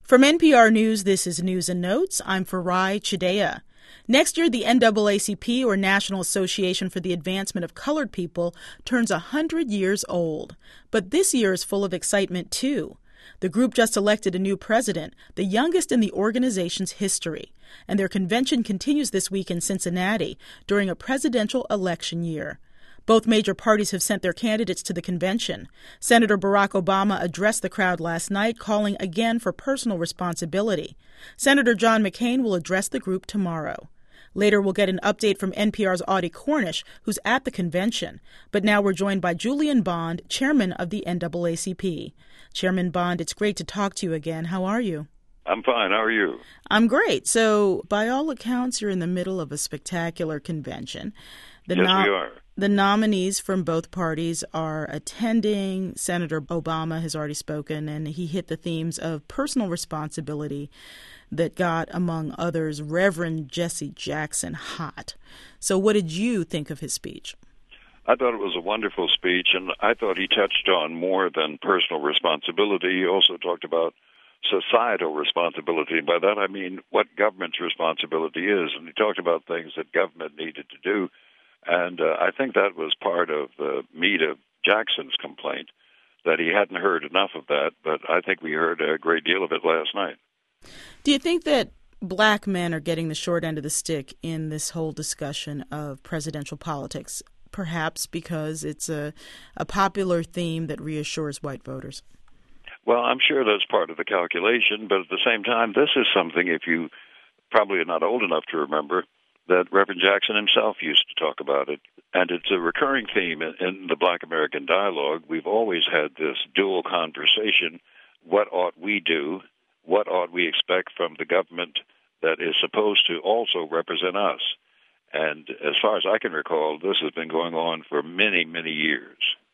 From NPR News, this is News and Notes. I'm Farai Chideya. Next year, the NAACP, or National Association for the Advancement of Colored People, turns 100 years old. But this year is full of excitement, too. The group just elected a new president, the youngest in the organization's history. And their convention continues this week in Cincinnati during a presidential election year. Both major parties have sent their candidates to the convention. Senator Barack Obama addressed the crowd last night, calling again for personal responsibility. Senator John McCain will address the group tomorrow. Later, we'll get an update from NPR's Audie Cornish, who's at the convention. But now we're joined by Julian Bond, chairman of the NAACP. Chairman Bond, it's great to talk to you again. How are you? I'm fine. How are you? I'm great. So, by all accounts, you're in the middle of a spectacular convention. Yes, we are. The nominees from both parties are attending. Senator Obama has already spoken, and he hit the themes of personal responsibility that got, among others, Reverend Jesse Jackson hot. So what did you think of his speech? I thought it was a wonderful speech, and I thought he touched on more than personal responsibility. He also talked about societal responsibility. By that I mean what government's responsibility is, and he talked about things that government needed to do. And I think that was part of the meat of Jackson's complaint, that he hadn't heard enough of that, but I think we heard a great deal of it last night. Do you think that black men are getting the short end of the stick in this whole discussion of presidential politics, perhaps because it's a popular theme that reassures white voters? Well, I'm sure that's part of the calculation, but at the same time, this is something, if you probably are not old enough to remember, that Reverend Jackson himself used to talk about it. And it's a recurring theme in the Black American dialogue. We've always had this dual conversation. What ought we do? What ought we expect from the government that is supposed to also represent us? And as far as I can recall, this has been going on for many, many years.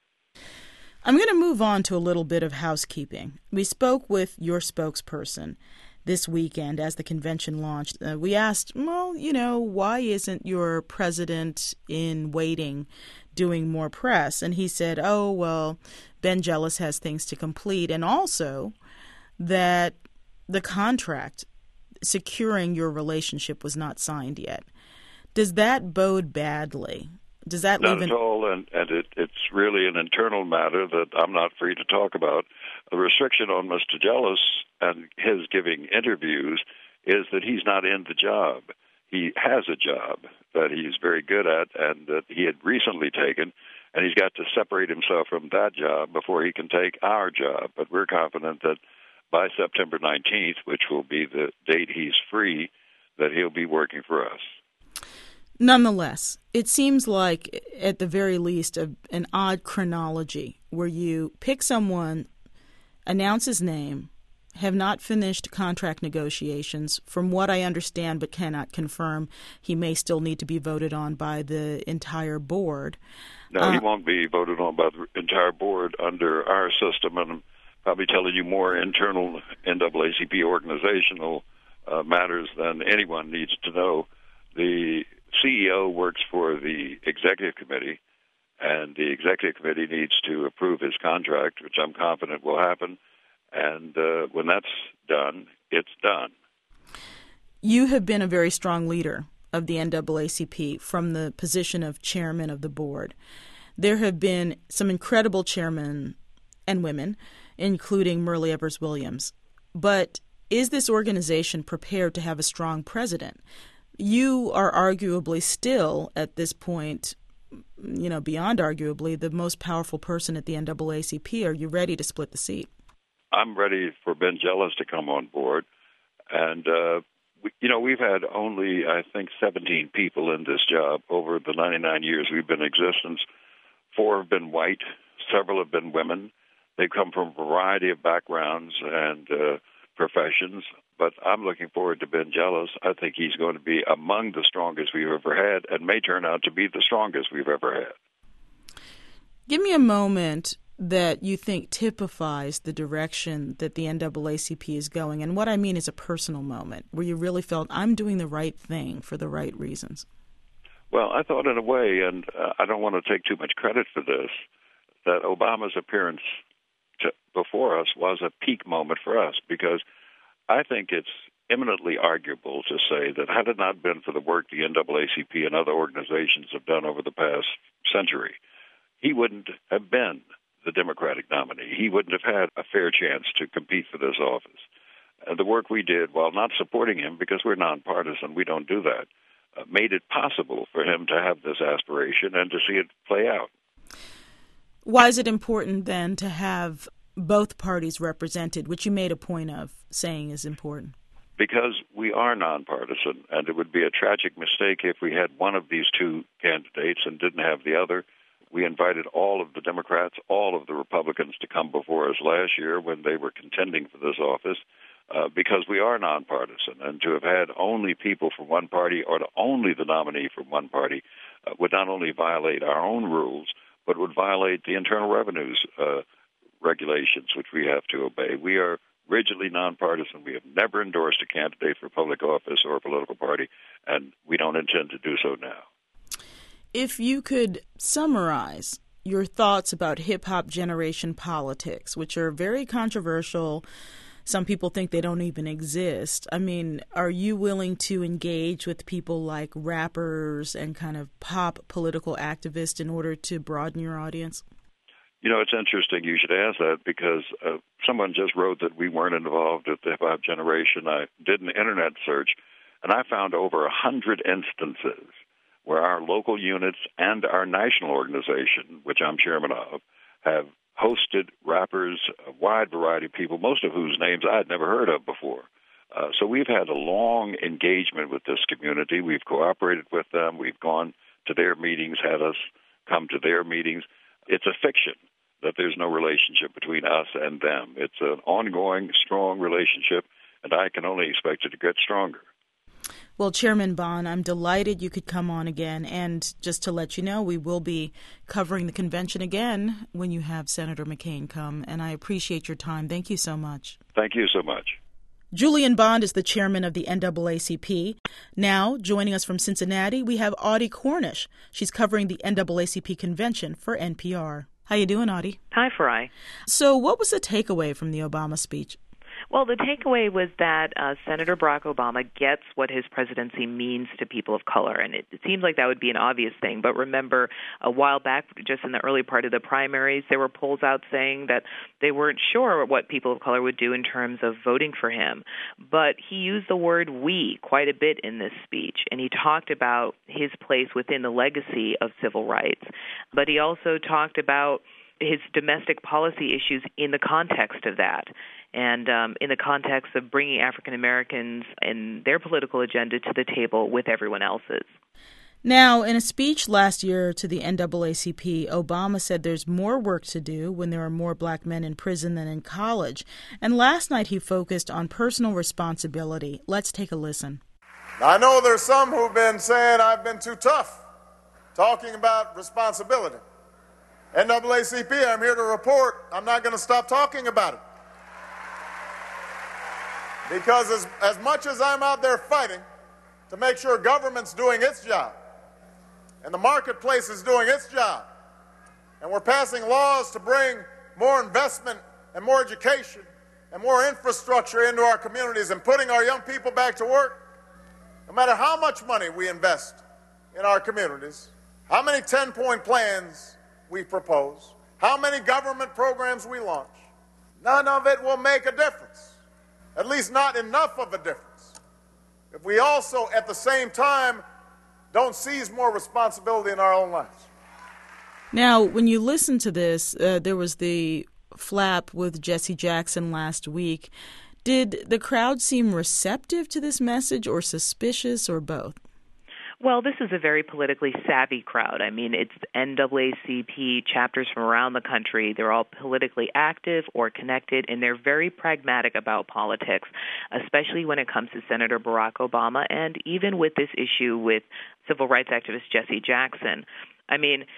I'm going to move on to a little bit of housekeeping. We spoke with your spokesperson this weekend as the convention launched. We asked, why isn't your president in waiting doing more press? And he said, Ben Jealous has things to complete, and also that the contract securing your relationship was not signed yet. Does that bode badly? Does that Not at all, and it's really an internal matter that I'm not free to talk about. A restriction on Mr. Jealous and his giving interviews is that he's not in the job. He has a job that he's very good at and that he had recently taken, and he's got to separate himself from that job before he can take our job. But we're confident that by September 19th, which will be the date he's free, that he'll be working for us. Nonetheless, it seems like, at the very least, an odd chronology where you pick someone, announce his name, have not finished contract negotiations. From what I understand but cannot confirm, he may still need to be voted on by the entire board. No, he won't be voted on by the entire board under our system, and I'm probably telling you more internal NAACP organizational matters than anyone needs to know. The CEO works for the executive committee, and the executive committee needs to approve his contract, which I'm confident will happen. And when that's done, it's done. You have been a very strong leader of the NAACP from the position of chairman of the board. There have been some incredible chairmen and women, including Myrlie Evers Williams. But is this organization prepared to have a strong president? You are arguably still, at this point, beyond arguably, the most powerful person at the NAACP. Are you ready to split the seat? I'm ready for Ben Jealous to come on board. And, we've had only, I think, 17 people in this job over the 99 years we've been in existence. 4 have been white. Several have been women. They've come from a variety of backgrounds and professions. But I'm looking forward to Ben Jealous. I think he's going to be among the strongest we've ever had and may turn out to be the strongest we've ever had. Give me a moment that you think typifies the direction that the NAACP is going. And what I mean is a personal moment where you really felt, I'm doing the right thing for the right reasons. Well, I thought in a way, and I don't want to take too much credit for this, that Obama's appearance before us was a peak moment for us because I think it's eminently arguable to say that had it not been for the work the NAACP and other organizations have done over the past century, he wouldn't have been the Democratic nominee. He wouldn't have had a fair chance to compete for this office. The work we did, while not supporting him, because we're nonpartisan, we don't do that, made it possible for him to have this aspiration and to see it play out. Why is it important then to have both parties represented, which you made a point of saying is important? Because we are nonpartisan, and it would be a tragic mistake if we had one of these two candidates and didn't have the other. We invited all of the Democrats, all of the Republicans to come before us last year when they were contending for this office, because we are nonpartisan. And to have had only people from one party or to only the nominee from one party would not only violate our own rules, but would violate the Internal Revenue's regulations, which we have to obey. We are rigidly nonpartisan. We have never endorsed a candidate for public office or a political party, and we don't intend to do so now. If you could summarize your thoughts about hip-hop generation politics, which are very controversial. Some people think they don't even exist. I mean, are you willing to engage with people like rappers and kind of pop political activists in order to broaden your audience? You know, it's interesting you should ask that because someone just wrote that we weren't involved with the hip-hop generation. I did an internet search, and I found over 100 instances where our local units and our national organization, which I'm chairman of, have hosted rappers, a wide variety of people, most of whose names I'd never heard of before. So we've had a long engagement with this community. We've cooperated with them. We've gone to their meetings, had us come to their meetings. It's a fiction that there's no relationship between us and them. It's an ongoing, strong relationship, and I can only expect it to get stronger. Well, Chairman Bond, I'm delighted you could come on again. And just to let you know, we will be covering the convention again when you have Senator McCain come. And I appreciate your time. Thank you so much. Thank you so much. Julian Bond is the chairman of the NAACP. Now, joining us from Cincinnati, we have Audie Cornish. She's covering the NAACP convention for NPR. How you doing, Audie? Hi, Farai. So what was the takeaway from the Obama speech? Well, the takeaway was that Senator Barack Obama gets what his presidency means to people of color, and it seems like that would be an obvious thing. But remember, a while back, just in the early part of the primaries, there were polls out saying that they weren't sure what people of color would do in terms of voting for him. But he used the word we quite a bit in this speech, and he talked about his place within the legacy of civil rights. But he also talked about his domestic policy issues in the context of that, and in the context of bringing African Americans and their political agenda to the table with everyone else's. Now, in a speech last year to the NAACP, Obama said there's more work to do when there are more black men in prison than in college. And last night he focused on personal responsibility. Let's take a listen. Now, I know there's some who've been saying I've been too tough talking about responsibility. NAACP, I'm here to report I'm not going to stop talking about it. Because as much as I'm out there fighting to make sure government's doing its job and the marketplace is doing its job, and we're passing laws to bring more investment and more education and more infrastructure into our communities and putting our young people back to work, no matter how much money we invest in our communities, how many 10-point plans we propose, how many government programs we launch, none of it will make a difference. At least not enough of a difference. If we also, at the same time, don't seize more responsibility in our own lives. Now, when you listen to this, there was the flap with Jesse Jackson last week. Did the crowd seem receptive to this message or suspicious or both? Well, this is a very politically savvy crowd. I mean, it's NAACP chapters from around the country. They're all politically active or connected, and they're very pragmatic about politics, especially when it comes to Senator Barack Obama and even with this issue with civil rights activist Jesse Jackson. I mean,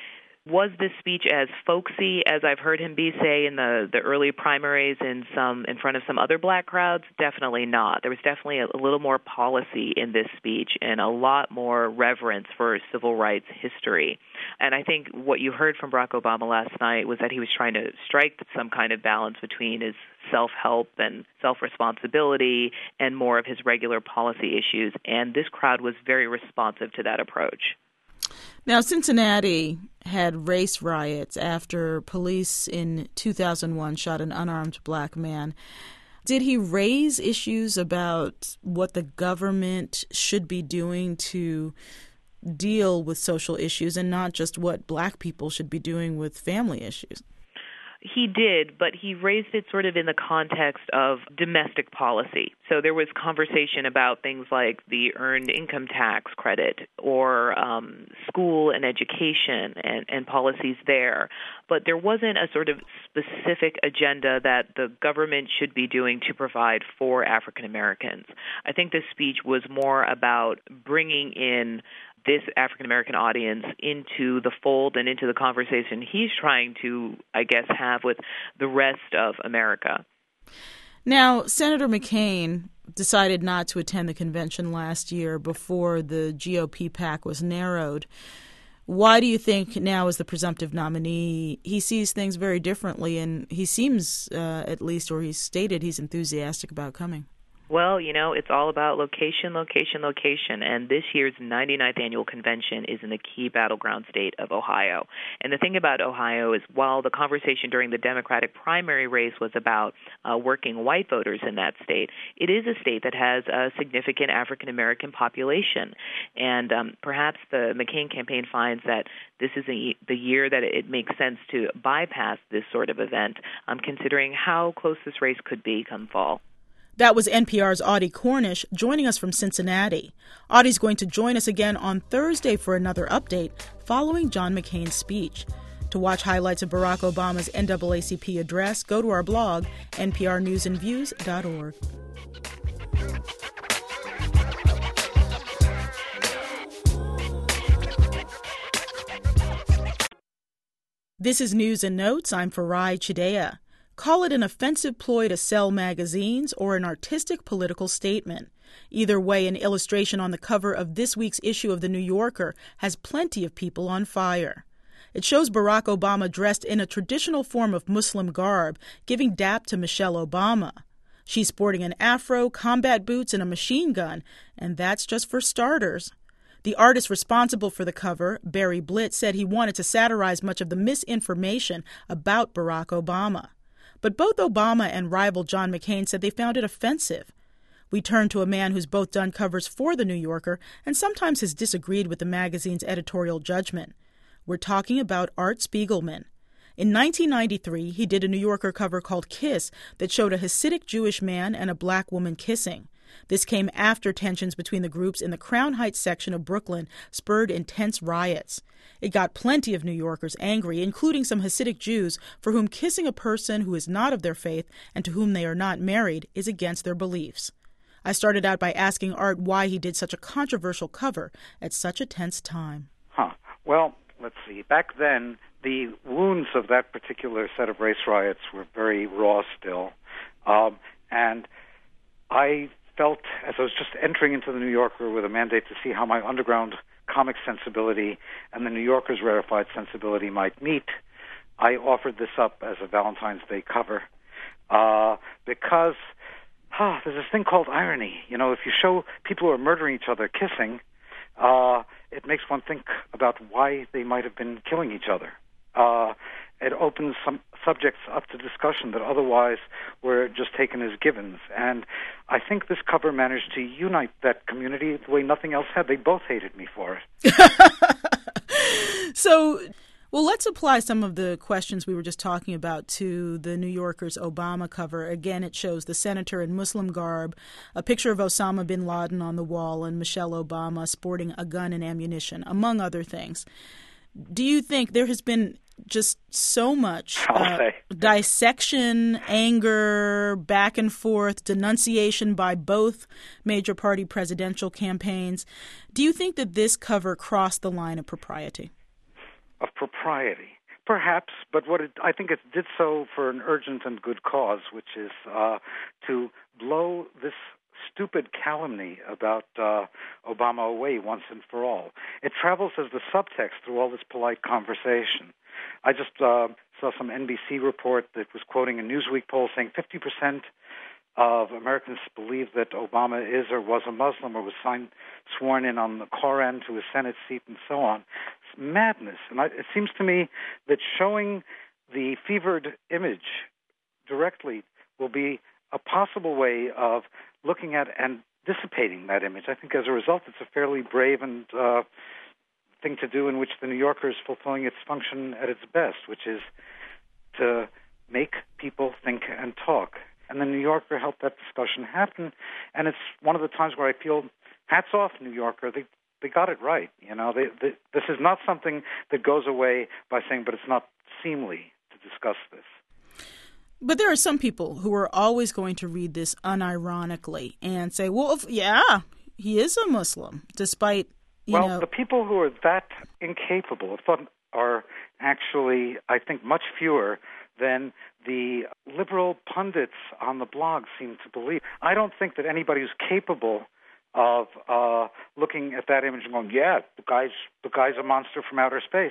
Was this speech as folksy as I've heard him be, say, in the early primaries in front of some other black crowds? Definitely not. There was definitely a little more policy in this speech and a lot more reverence for civil rights history. And I think what you heard from Barack Obama last night was that he was trying to strike some kind of balance between his self-help and self-responsibility and more of his regular policy issues. And this crowd was very responsive to that approach. Now, Cincinnati had race riots after police in 2001 shot an unarmed black man. Did he raise issues about what the government should be doing to deal with social issues and not just what black people should be doing with family issues? He did, but he raised it sort of in the context of domestic policy. So there was conversation about things like the earned income tax credit or school and education and policies there. But there wasn't a sort of specific agenda that the government should be doing to provide for African Americans. I think this speech was more about bringing in this African-American audience into the fold and into the conversation he's trying to, I guess, have with the rest of America. Now, Senator McCain decided not to attend the convention last year before the GOP PAC was narrowed. Why do you think now, as the presumptive nominee, he sees things very differently, and he seems, at least, or he's stated he's enthusiastic about coming? Well, it's all about location, location, location, and this year's 99th annual convention is in the key battleground state of Ohio. And the thing about Ohio is, while the conversation during the Democratic primary race was about working white voters in that state, it is a state that has a significant African-American population. And perhaps the McCain campaign finds that this is the year that it makes sense to bypass this sort of event, considering how close this race could be come fall. That was NPR's Audie Cornish joining us from Cincinnati. Audie's going to join us again on Thursday for another update following John McCain's speech. To watch highlights of Barack Obama's NAACP address, go to our blog, nprnewsandviews.org. This is News and Notes. I'm Farai Chideya. Call it an offensive ploy to sell magazines or an artistic political statement. Either way, an illustration on the cover of this week's issue of The New Yorker has plenty of people on fire. It shows Barack Obama dressed in a traditional form of Muslim garb, giving dap to Michelle Obama. She's sporting an afro, combat boots, and a machine gun, and that's just for starters. The artist responsible for the cover, Barry Blitz, said he wanted to satirize much of the misinformation about Barack Obama. But both Obama and rival John McCain said they found it offensive. We turn to a man who's both done covers for The New Yorker and sometimes has disagreed with the magazine's editorial judgment. We're talking about Art Spiegelman. In 1993, he did a New Yorker cover called Kiss that showed a Hasidic Jewish man and a black woman kissing. This came after tensions between the groups in the Crown Heights section of Brooklyn spurred intense riots. It got plenty of New Yorkers angry, including some Hasidic Jews for whom kissing a person who is not of their faith and to whom they are not married is against their beliefs. I started out by asking Art why he did such a controversial cover at such a tense time. Well, let's see. Back then, the wounds of that particular set of race riots were very raw still. And I felt, as I was just entering into the New Yorker with a mandate to see how my underground comic sensibility and the New Yorker's rarefied sensibility might meet, I offered this up as a Valentine's Day cover because there's this thing called irony. If you show people who are murdering each other kissing, it makes one think about why they might have been killing each other. It opens some subjects up to discussion that otherwise were just taken as givens. And I think this cover managed to unite that community the way nothing else had. They both hated me for it. So, let's apply some of the questions we were just talking about to the New Yorker's Obama cover. Again, it shows the senator in Muslim garb, a picture of Osama bin Laden on the wall, and Michelle Obama sporting a gun and ammunition, among other things. Do you think there has been just so much dissection, anger, back and forth, denunciation by both major party presidential campaigns? Do you think that this cover crossed the line of propriety? of propriety. Perhaps, but I think it did so for an urgent and good cause, which is to blow this stupid calumny about Obama away once and for all. It travels as the subtext through all this polite conversation. I just saw some NBC report that was quoting a Newsweek poll saying 50% of Americans believe that Obama is or was a Muslim or was sworn in on the Koran to a Senate seat and so on. It's madness. And it seems to me that showing the fevered image directly will be a possible way of looking at and dissipating that image. I think as a result it's a fairly brave and thing to do in which the New Yorker is fulfilling its function at its best, which is to make people think and talk. And the New Yorker helped that discussion happen. And it's one of the times where I feel hats off, New Yorker. They got it right. You know, this is not something that goes away by saying, but it's not seemly to discuss this. But there are some people who are always going to read this unironically and say, well, yeah, he is a Muslim, despite, you know. The people who are that incapable of thought are actually, I think, much fewer than the liberal pundits on the blog seem to believe. I don't think that anybody who's capable of looking at that image and going, yeah, the guy's a monster from outer space,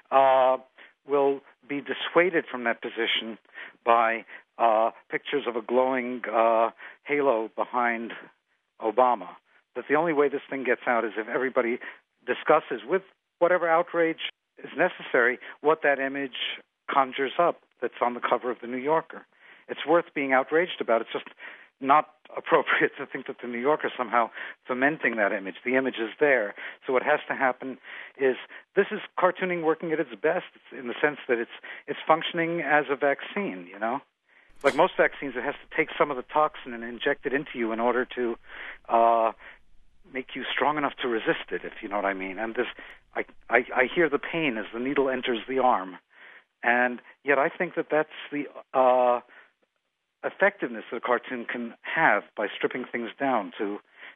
will be dissuaded from that position by pictures of a glowing halo behind Obama. That the only way this thing gets out is if everybody discusses, with whatever outrage is necessary, what that image conjures up that's on the cover of the New Yorker. It's worth being outraged about. It's just not appropriate to think that the New Yorker is somehow fomenting that image. The image is there. So what has to happen is, this is cartooning working at its best, in the sense that it's functioning as a vaccine, you know? Like most vaccines, it has to take some of the toxin and inject it into you in order to make you strong enough to resist it, if you know what I mean. And I hear the pain as the needle enters the arm. And yet I think that that's the effectiveness that a cartoon can have by stripping things down to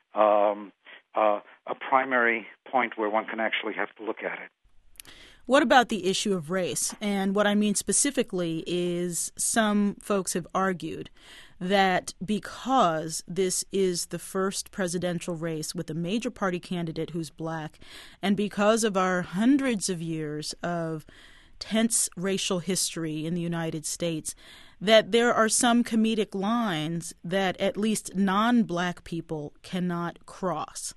a primary point where one can actually have to look at it. What about the issue of race? And what I mean specifically is, some folks have argued that because this is the first presidential race with a major party candidate who's black, and because of our hundreds of years of tense racial history in the United States, that there are some comedic lines that at least non-black people cannot cross.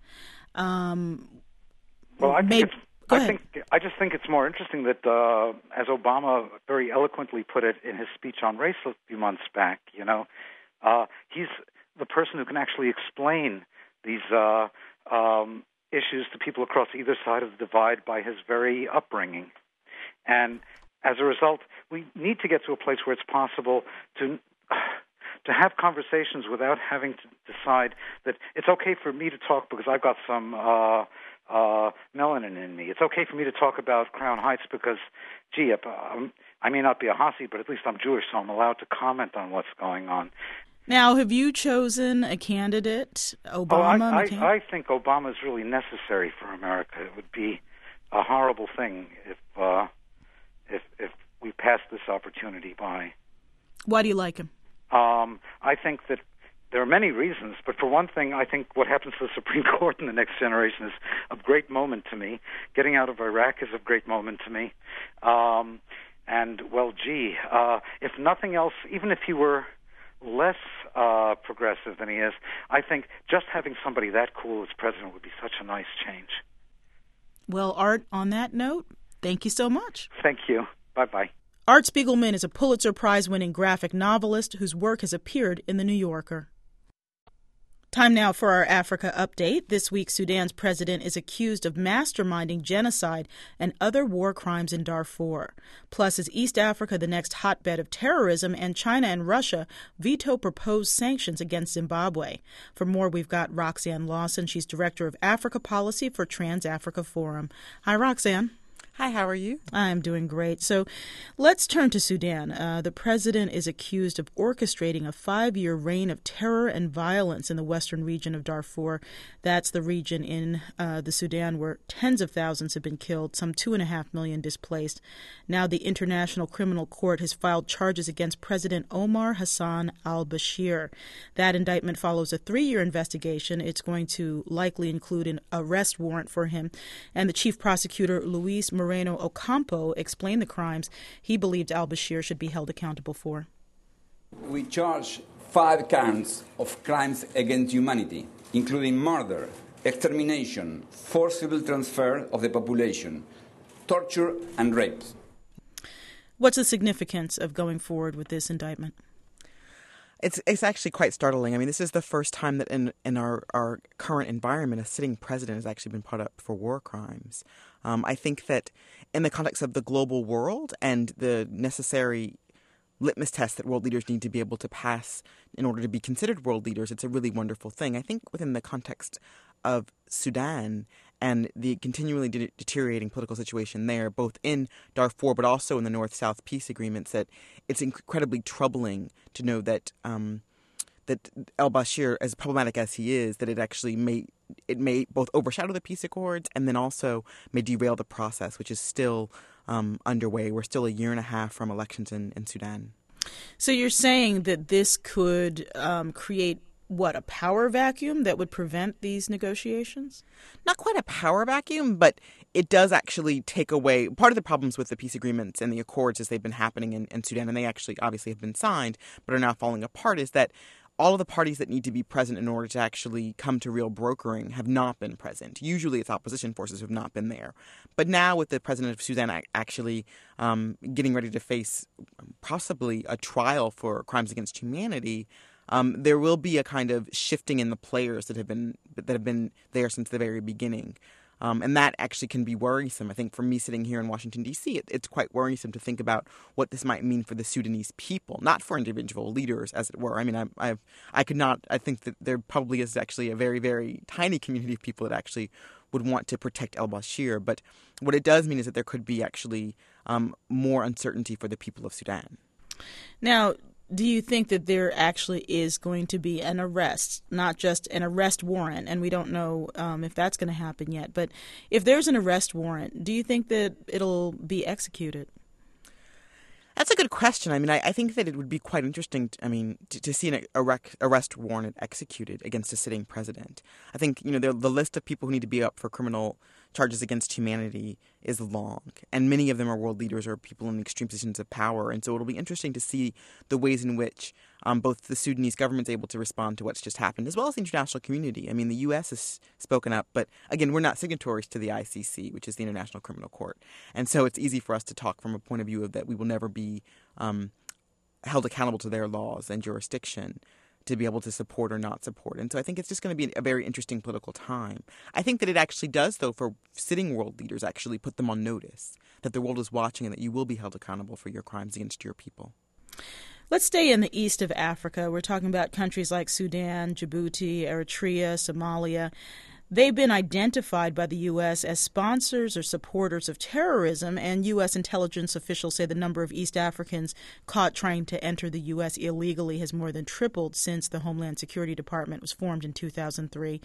I just think it's more interesting that, as Obama very eloquently put it in his speech on race a few months back, you know, he's the person who can actually explain these issues to people across either side of the divide by his very upbringing. And as a result, we need to get to a place where it's possible to have conversations without having to decide that it's okay for me to talk because I've got some melanin in me. It's okay for me to talk about Crown Heights because, gee, I may not be a Hasi, but at least I'm Jewish, so I'm allowed to comment on what's going on. Now, have you chosen a candidate, Obama? I think Obama is really necessary for America. It would be a horrible thing if we pass this opportunity by. Why do you like him? I think that there are many reasons, but for one thing, I think what happens to the Supreme Court in the next generation is a great moment to me. Getting out of Iraq is a great moment to me. If nothing else, even if he were less progressive than he is, I think just having somebody that cool as president would be such a nice change. Well, Art, on that note, thank you so much. Thank you. Bye-bye. Art Spiegelman is a Pulitzer Prize-winning graphic novelist whose work has appeared in The New Yorker. Time now for our Africa update. This week, Sudan's president is accused of masterminding genocide and other war crimes in Darfur. Plus, is East Africa the next hotbed of terrorism, and China and Russia veto proposed sanctions against Zimbabwe? For more, we've got Roxanne Lawson. She's Director of Africa Policy for Trans-Africa Forum. Hi, Roxanne. Hi, how are you? I'm doing great. So let's turn to Sudan. The president is accused of orchestrating a 5-year reign of terror and violence in the western region of Darfur. That's the region in the Sudan where tens of thousands have been killed, some 2.5 million displaced. Now the International Criminal Court has filed charges against President Omar Hassan al-Bashir. That indictment follows a 3-year investigation. It's going to likely include an arrest warrant for him. And the chief prosecutor, Luis Moreno Ocampo, explained the crimes he believed al-Bashir should be held accountable for. We charge 5 counts of crimes against humanity, including murder, extermination, forcible transfer of the population, torture, and rape. What's the significance of going forward with this indictment? It's actually quite startling. I mean, this is the first time that in our current environment, a sitting president has actually been put up for war crimes. I think that in the context of the global world and the necessary litmus test that world leaders need to be able to pass in order to be considered world leaders, it's a really wonderful thing. I think within the context of Sudan and the continually deteriorating political situation there, both in Darfur but also in the North-South peace agreements, that it's incredibly troubling to know that that al-Bashir, as problematic as he is, that it may both overshadow the peace accords and then also may derail the process, which is still underway. We're still a year and a half from elections in Sudan. So you're saying that this could create a power vacuum that would prevent these negotiations? Not quite a power vacuum, but it does actually take away part of the problems with the peace agreements and the accords as they've been happening in Sudan, and they actually obviously have been signed but are now falling apart, is that all of the parties that need to be present in order to actually come to real brokering have not been present. Usually it's opposition forces who have not been there. But now with the president of Sudan actually getting ready to face possibly a trial for crimes against humanity, there will be a kind of shifting in the players that have been there since the very beginning. And that actually can be worrisome. I think for me sitting here in Washington, D.C., it's quite worrisome to think about what this might mean for the Sudanese people, not for individual leaders, as it were. I mean, I think that there probably is actually a very, very tiny community of people that actually would want to protect al-Bashir. But what it does mean is that there could be actually more uncertainty for the people of Sudan. Now, do you think that there actually is going to be an arrest, not just an arrest warrant? And we don't know if that's going to happen yet. But if there's an arrest warrant, do you think that it'll be executed? That's a good question. I mean, I think that it would be quite interesting, to see an arrest warrant executed against a sitting president. I think, the list of people who need to be up for criminal charges against humanity is long, and many of them are world leaders or people in extreme positions of power. And so it'll be interesting to see the ways in which both the Sudanese government is able to respond to what's just happened, as well as the international community. I mean, the U.S. has spoken up, but again, we're not signatories to the ICC, which is the International Criminal Court. And so it's easy for us to talk from a point of view of that we will never be held accountable to their laws and jurisdiction to be able to support or not support. And so I think it's just going to be a very interesting political time. I think that it actually does, though, for sitting world leaders, actually put them on notice that the world is watching and that you will be held accountable for your crimes against your people. Let's stay in the east of Africa. We're talking about countries like Sudan, Djibouti, Eritrea, Somalia. They've been identified by the U.S. as sponsors or supporters of terrorism, and U.S. intelligence officials say the number of East Africans caught trying to enter the U.S. illegally has more than tripled since the Homeland Security Department was formed in 2003.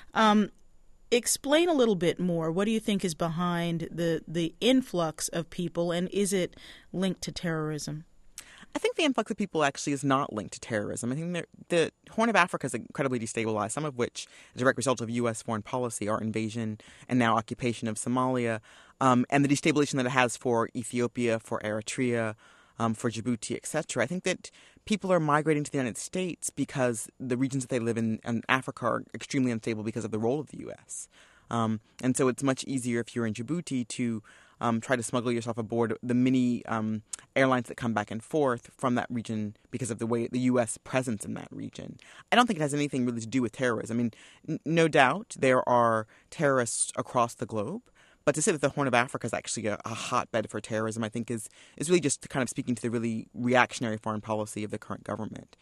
Explain a little bit more. What do you think is behind the influx of people, and is it linked to terrorism? I think the influx of people actually is not linked to terrorism. I think the Horn of Africa is incredibly destabilized, some of which is a direct result of U.S. foreign policy, our invasion and now occupation of Somalia, and the destabilization that it has for Ethiopia, for Eritrea, for Djibouti, etc. I think that people are migrating to the United States because the regions that they live in Africa are extremely unstable because of the role of the U.S. And so it's much easier if you're in Djibouti to try to smuggle yourself aboard the many airlines that come back and forth from that region because of the way the U.S. presence in that region. I don't think it has anything really to do with terrorism. I mean, no doubt there are terrorists across the globe, but to say that the Horn of Africa is actually a hotbed for terrorism, I think is really just kind of speaking to the really reactionary foreign policy of the current government.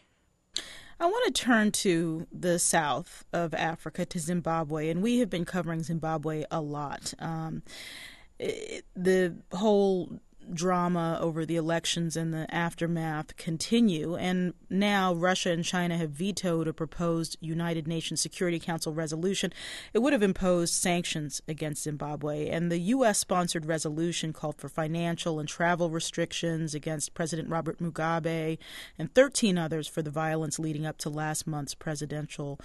I want to turn to the south of Africa, to Zimbabwe, and we have been covering Zimbabwe a lot. the whole drama over the elections and the aftermath continue, and now Russia and China have vetoed a proposed United Nations Security Council resolution. It would have imposed sanctions against Zimbabwe, and the U.S.-sponsored resolution called for financial and travel restrictions against President Robert Mugabe and 13 others for the violence leading up to last month's presidential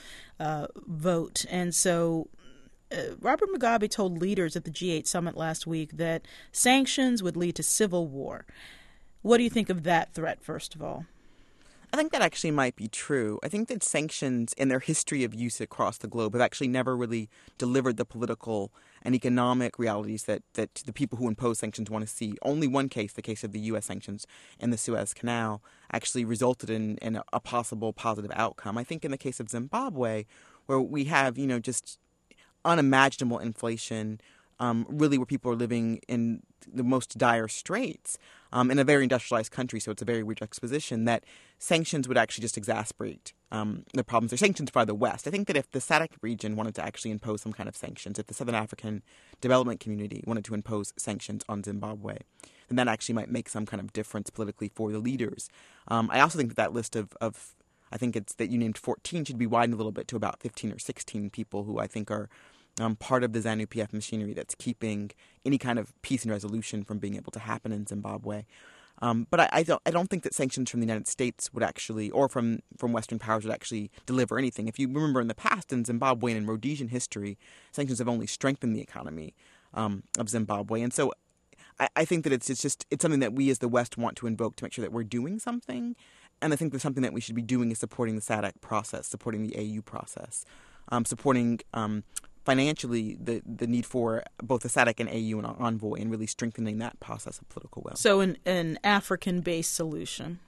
vote. And so Robert Mugabe told leaders at the G8 summit last week that sanctions would lead to civil war. What do you think of that threat, first of all? I think that actually might be true. I think that sanctions in their history of use across the globe have actually never really delivered the political and economic realities that the people who impose sanctions want to see. Only one case, the case of the U.S. sanctions in the Suez Canal, actually resulted in a possible positive outcome. I think in the case of Zimbabwe, where we have, just unimaginable inflation, really where people are living in the most dire straits in a very industrialized country, so it's a very weird juxtaposition, that sanctions would actually just exacerbate the problems. They're sanctions by the West. I think that if the SADC region wanted to actually impose some kind of sanctions, if the Southern African Development Community wanted to impose sanctions on Zimbabwe, then that actually might make some kind of difference politically for the leaders. I also think that list of I think it's that you named 14 should be widened a little bit to about 15 or 16 people who I think are part of the ZANU-PF machinery that's keeping any kind of peace and resolution from being able to happen in Zimbabwe. But I don't think that sanctions from the United States would actually, or from Western powers, would actually deliver anything. If you remember in the past, in Zimbabwe and in Rhodesian history, sanctions have only strengthened the economy of Zimbabwe. And so I think that it's something that we as the West want to invoke to make sure that we're doing something. And I think that something that we should be doing is supporting the SADC process, supporting the AU process, supporting financially the need for both the SADC and AU and an envoy, and really strengthening that process of political will. So an African-based solution.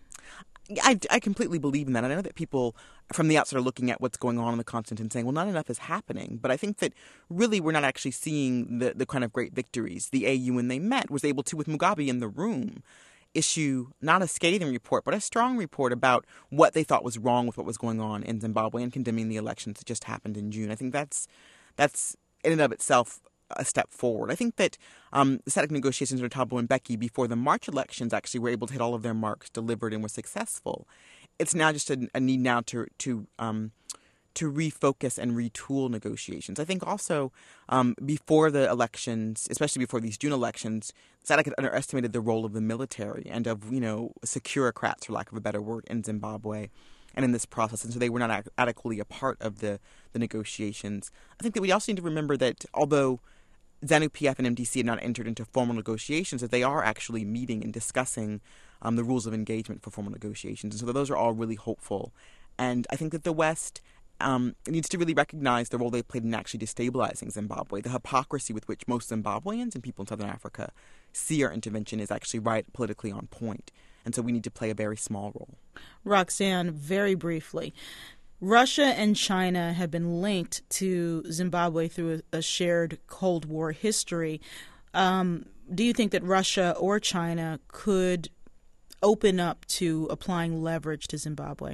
I completely believe in that. I know that people from the outside are looking at what's going on the continent and saying, well, not enough is happening. But I think that really we're not actually seeing the kind of great victories. The AU, when they met, was able to, with Mugabe in the room, issue not a scathing report, but a strong report about what they thought was wrong with what was going on in Zimbabwe and condemning the elections that just happened in June. I think that's in and of itself a step forward. I think that the SADC negotiations with Thabo Mbeki before the March elections actually were able to hit all of their marks, delivered, and were successful. It's now just a need now to refocus and retool negotiations. I think also before the elections, especially before these June elections, SADC had underestimated the role of the military and of, securocrats, for lack of a better word, in Zimbabwe and in this process. And so they were not adequately a part of the negotiations. I think that we also need to remember that although ZANU-PF and MDC had not entered into formal negotiations, that they are actually meeting and discussing the rules of engagement for formal negotiations. And so those are all really hopeful. And I think that the West needs to really recognize the role they played in actually destabilizing Zimbabwe. The hypocrisy with which most Zimbabweans and people in Southern Africa see our intervention is actually right politically on point. And so we need to play a very small role. Roxanne, very briefly, Russia and China have been linked to Zimbabwe through a shared Cold War history. Do you think that Russia or China could open up to applying leverage to Zimbabwe?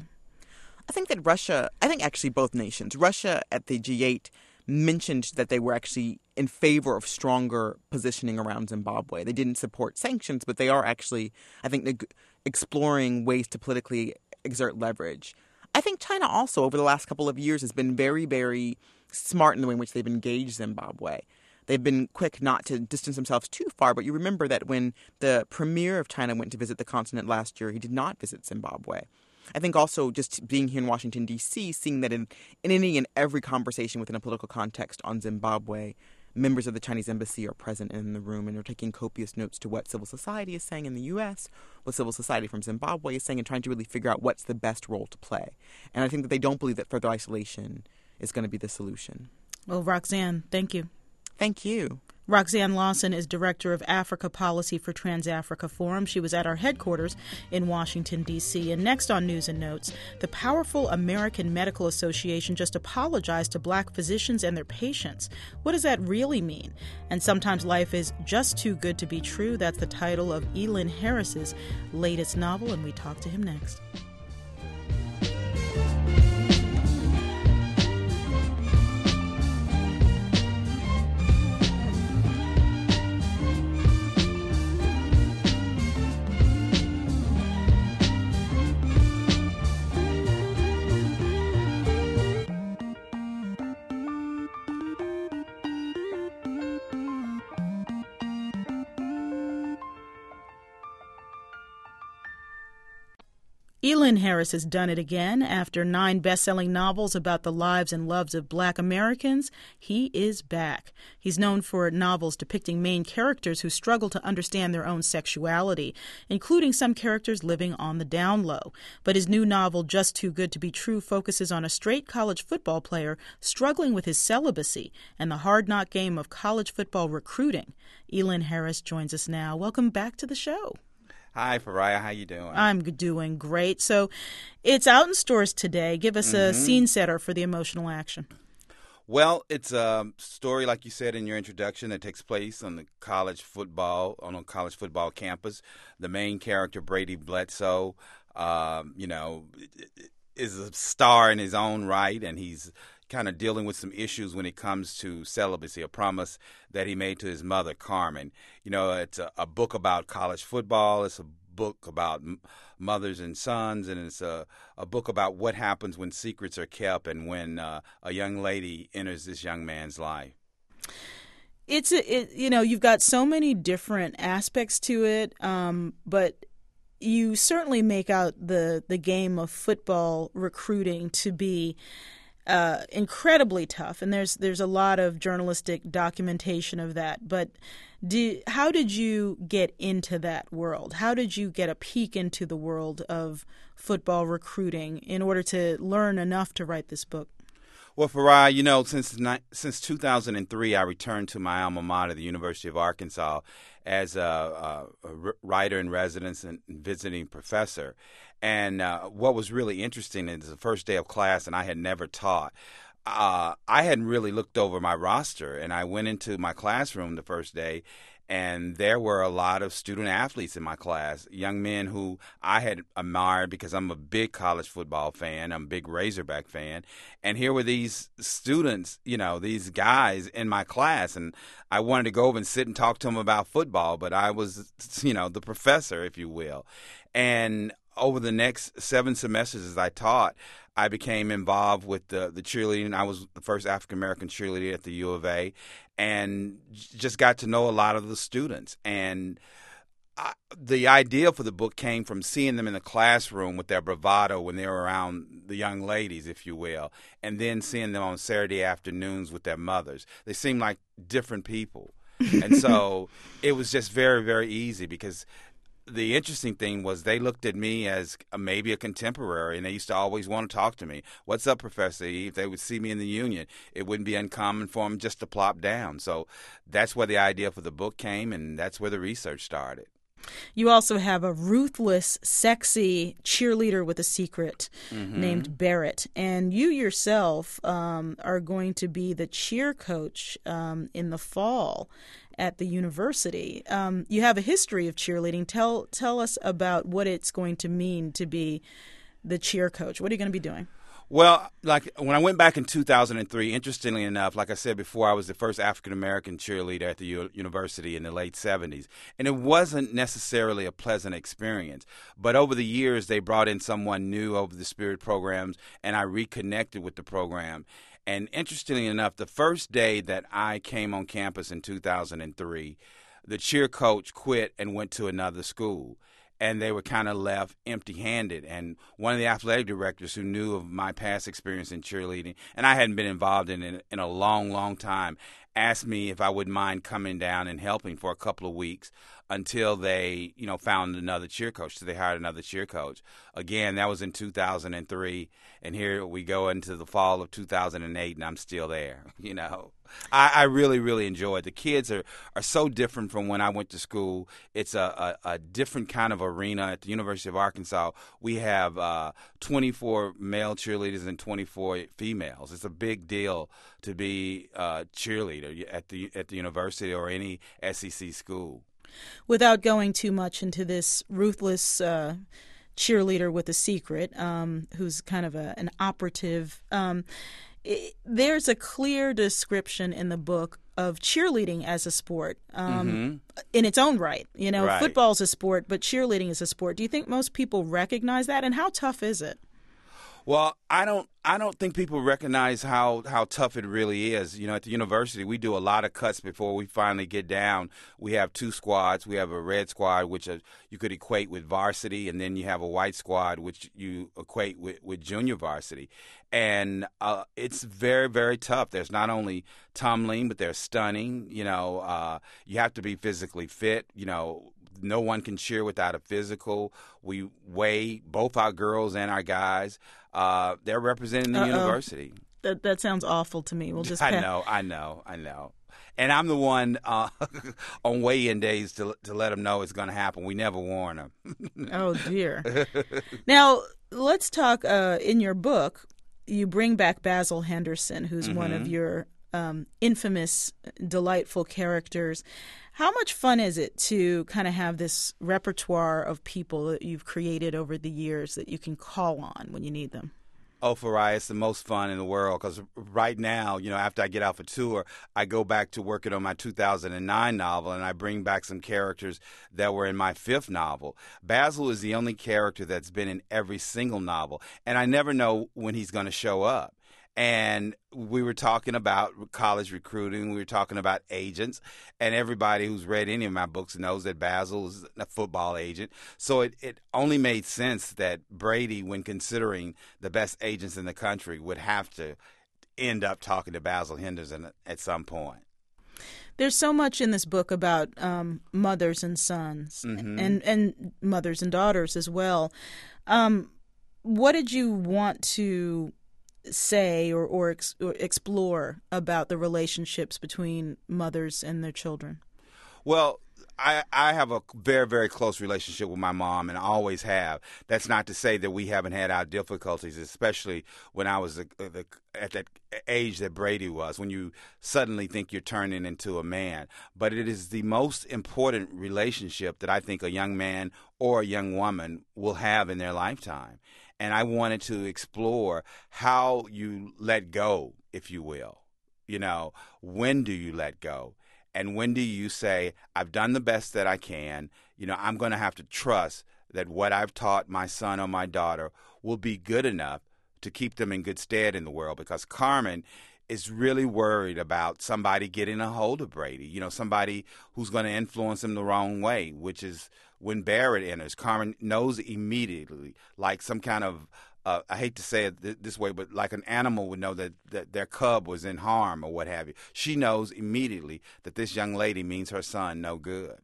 I think actually both nations. Russia at the G8 mentioned that they were actually in favor of stronger positioning around Zimbabwe. They didn't support sanctions, but they are actually, I think, exploring ways to politically exert leverage. I think China also, over the last couple of years, has been very, very smart in the way in which they've engaged Zimbabwe. They've been quick not to distance themselves too far, but you remember that when the premier of China went to visit the continent last year, he did not visit Zimbabwe. I think also just being here in Washington, D.C., seeing that in any and every conversation within a political context on Zimbabwe, members of the Chinese embassy are present in the room and are taking copious notes to what civil society is saying in the U.S., what civil society from Zimbabwe is saying, and trying to really figure out what's the best role to play. And I think that they don't believe that further isolation is going to be the solution. Well, Roxanne, thank you. Thank you. Roxanne Lawson is Director of Africa Policy for Trans-Africa Forum. She was at our headquarters in Washington, D.C. And next on News and Notes, the powerful American Medical Association just apologized to Black physicians and their patients. What does that really mean? And sometimes life is just too good to be true. That's the title of Elin Harris's latest novel, and we talk to him next. Elin Harris has done it again. After 9 best-selling novels about the lives and loves of Black Americans, he is back. He's known for novels depicting main characters who struggle to understand their own sexuality, including some characters living on the down low. But his new novel, Just Too Good to Be True, focuses on a straight college football player struggling with his celibacy and the hard-knock game of college football recruiting. Elin Harris joins us now. Welcome back to the show. Hi, Faraya. How you doing? I'm doing great. So it's out in stores today. Give us a scene setter for the emotional action. Well, it's a story, like you said in your introduction, that takes place on a college football campus. The main character, Brady Bledsoe, is a star in his own right, and he's kind of dealing with some issues when it comes to celibacy, a promise that he made to his mother, Carmen. It's a book about college football. It's a book about mothers and sons, and it's a book about what happens when secrets are kept and when a young lady enters this young man's life. You've got so many different aspects to it, but you certainly make out the game of football recruiting to be incredibly tough, and there's a lot of journalistic documentation of that. But how did you get into that world? How did you get a peek into the world of football recruiting in order to learn enough to write this book? Well, Farai, since 2003, I returned to my alma mater, the University of Arkansas, as a writer in residence and visiting professor. And what was really interesting is the first day of class, and I had never taught. I hadn't really looked over my roster, and I went into my classroom the first day, and there were a lot of student athletes in my class, young men who I had admired because I'm a big college football fan. I'm a big Razorback fan. And here were these students, these guys in my class. And I wanted to go over and sit and talk to them about football, but I was, the professor, if you will. And over the next 7 semesters as I taught, I became involved with the cheerleading. I was the first African-American cheerleader at the U of A, and just got to know a lot of the students. And the idea for the book came from seeing them in the classroom with their bravado when they were around the young ladies, if you will, and then seeing them on Saturday afternoons with their mothers. They seemed like different people. And so it was just very, very easy because the interesting thing was they looked at me as maybe a contemporary, and they used to always want to talk to me. What's up, Professor E? If they would see me in the Union, it wouldn't be uncommon for them just to plop down. So that's where the idea for the book came, and that's where the research started. You also have a ruthless, sexy cheerleader with a secret named Barrett. And you yourself are going to be the cheer coach in the fall at the university. You have a history of cheerleading. Tell us about what it's going to mean to be the cheer coach. What are you going to be doing? Well, like when I went back in 2003, interestingly enough, like I said before, I was the first African-American cheerleader at the university in the late 70s. And it wasn't necessarily a pleasant experience. But over the years, they brought in someone new over the Spirit programs, and I reconnected with the program. And interestingly enough, the first day that I came on campus in 2003, the cheer coach quit and went to another school. And they were kind of left empty-handed. And one of the athletic directors who knew of my past experience in cheerleading, and I hadn't been involved in it in a long, long time, asked me if I wouldn't mind coming down and helping for a couple of weeks until they, found another cheer coach. So they hired another cheer coach. Again, that was in 2003, and here we go into the fall of 2008, and I'm still there, I really, really enjoy it. The kids are so different from when I went to school. It's a different kind of arena. At the University of Arkansas, we have 24 male cheerleaders and 24 females. It's a big deal to be a cheerleader at the university or any SEC school. Without going too much into this ruthless cheerleader with a secret, who's kind of an operative, there's a clear description in the book of cheerleading as a sport in its own right. Right. Football's a sport, but cheerleading is a sport. Do you think most people recognize that, and how tough is it? Well, I don't think people recognize how tough it really is. At the university, we do a lot of cuts before we finally get down. We have two squads. We have a red squad, which you could equate with varsity, and then you have a white squad, which you equate with junior varsity. And it's very, very tough. There's not only tumbling, but there's stunning. You have to be physically fit. No one can cheer without a physical. We weigh both our girls and our guys. They're representing the university. That sounds awful to me. We'll just I know. And I'm the one on weigh-in days to let them know it's going to happen. We never warn them. Oh, dear. Now, let's talk. In your book, you bring back Basil Henderson, who's one of your infamous, delightful characters. How much fun is it to kind of have this repertoire of people that you've created over the years that you can call on when you need them? Oh, Farai, it's the most fun in the world because right now, after I get off a tour, I go back to working on my 2009 novel, and I bring back some characters that were in my fifth novel. Basil is the only character that's been in every single novel, and I never know when he's going to show up. And we were talking about college recruiting. We were talking about agents. And everybody who's read any of my books knows that Basil is a football agent. So it only made sense that Brady, when considering the best agents in the country, would have to end up talking to Basil Henderson at some point. There's so much in this book about mothers and sons and mothers and daughters as well. What did you want to say or explore about the relationships between mothers and their children? Well, I have a very, very close relationship with my mom, and I always have. That's not to say that we haven't had our difficulties, especially when I was at that age that Brady was, when you suddenly think you're turning into a man. But it is the most important relationship that I think a young man or a young woman will have in their lifetime. And I wanted to explore how you let go, if you will. When do you let go? And when do you say, I've done the best that I can, I'm going to have to trust that what I've taught my son or my daughter will be good enough to keep them in good stead in the world? Because Carmen is really worried about somebody getting a hold of Brady, somebody who's going to influence him the wrong way, which is when Barrett enters. Carmen knows immediately, like some kind of, I hate to say it this way, but like an animal would know that their cub was in harm or what have you. She knows immediately that this young lady means her son no good.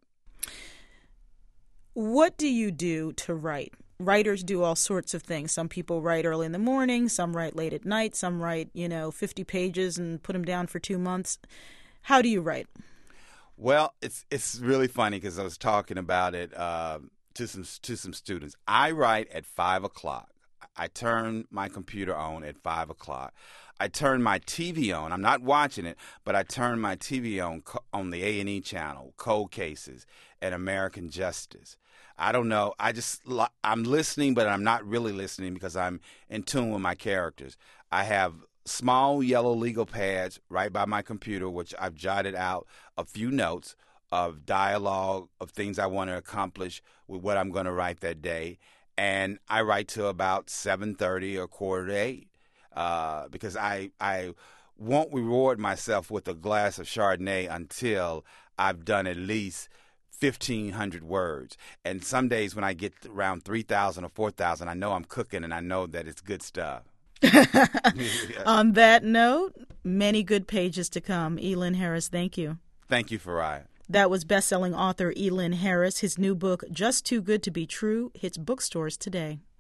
What do you do to write? Writers do all sorts of things. Some people write early in the morning, some write late at night, some write, 50 pages and put them down for 2 months. How do you write? Well, it's really funny because I was talking about it to some students. I write at 5 o'clock. I turn my computer on at 5 o'clock. I turn my TV on. I'm not watching it, but I turn my TV on the A&E channel, Cold Cases and American Justice. I don't know. I'm listening, but I'm not really listening because I'm in tune with my characters. I have small yellow legal pads right by my computer, which I've jotted out a few notes of dialogue, of things I want to accomplish with what I'm going to write that day. And I write till about 7:30 or 7:45 because I won't reward myself with a glass of Chardonnay until I've done at least 1,500 words. And some days when I get around 3,000 or 4,000, I know I'm cooking and I know that it's good stuff. On that note, many good pages to come. E. Lynn Harris, thank you. Thank you, Farai. That was best-selling author E. Lynn Harris. His new book, Just Too Good to Be True, hits bookstores today.